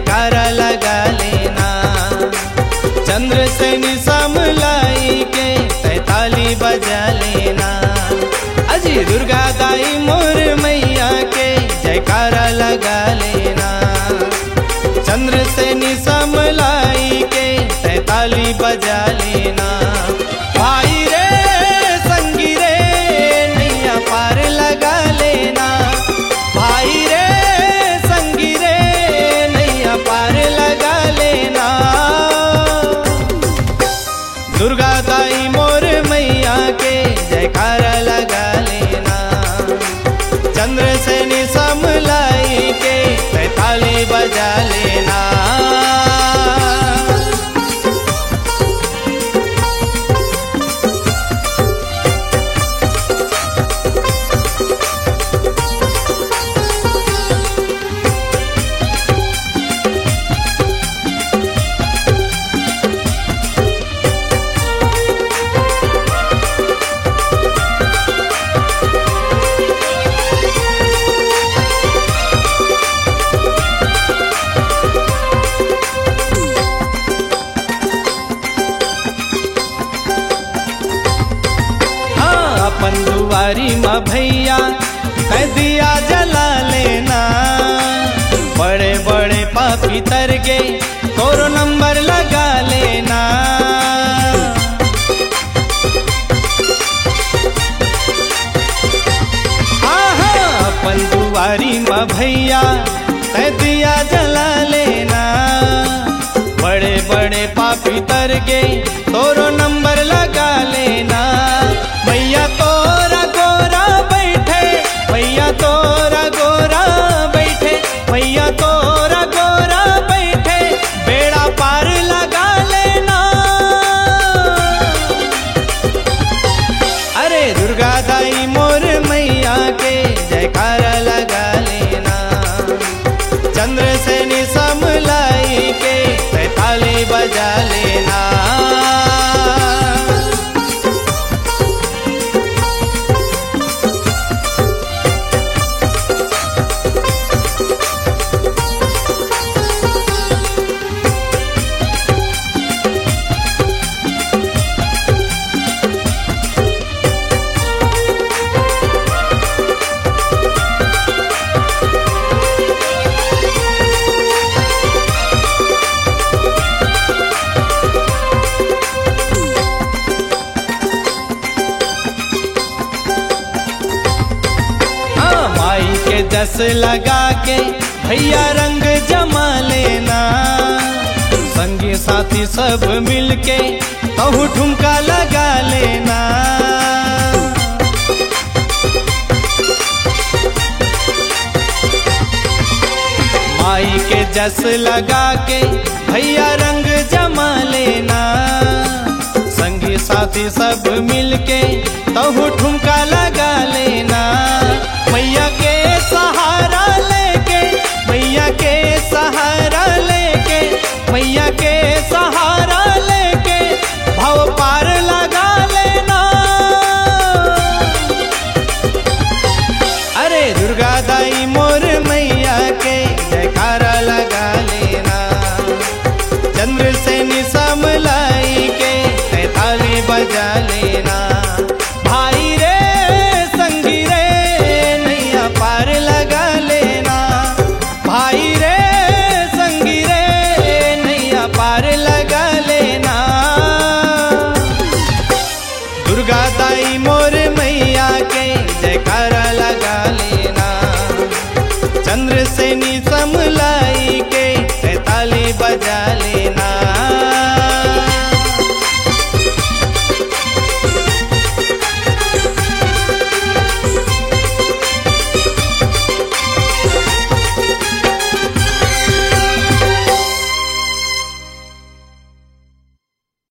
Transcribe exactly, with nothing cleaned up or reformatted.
जयकारा लगा लेना। चंद्र से समलाई के तैताली बजा लेना। अजी दुर्गा दाई मोर मैया के जयकारा लगा लेना। चंद्र से समलाई के तैताली बजा लेना। भाई रे संगी रे नैया पार लगा लेना। भाई रे संगी रे नैया पार लगा लेना। दुर्गा दाई मोर मैया के जयकारा लगा लेना। चंद्र से समलाई के तैताली बजा लेना। अपन दुआरी माँ भैया कह दिया जला लेना। बड़े बड़े पापी तर गए तोरो नंबर लगा लेना। आहा अपन दुआरी माँ भैया कह दिया जला लेना। बड़े बड़े पापी तर गए तोरो नंबर लगा लेना। भैया तोरा गोरा बैठे भैया तोरा गोरा बैठे भैया तोरा गोरा बैठे बेड़ा पार लगा लेना। अरे दुर्गा दाई मोर मैया के जयकारा लगा लेना। चंद्र से समलाई के तैताली बजा लेना। जस लगा के भैया रंग जमा लेना। संगी साथी सब मिलके कहूँ ठुमका लगा लेना। माई के जस लगा के भैया रंग जमा लेना। संगी साथी सब मिलके कहूँ ठुमका लगा लेना। मैया के सहारा लेके मैया के सहारा लेके मैया के सहारा लेके भव पार लगा लेना। अरे दुर्गा दाई मोर मैया के जयकारा लगा लेना। चंद्र से समलाई के तैताली बजा लेना। भाई रे संगी रे नैया पार लगा लेना। भाई रे संगी रे नैया पार लगा लेना। दुर्गा दाई मोर मैया के जयकारा लगा लेना। चंद्र से समलाई के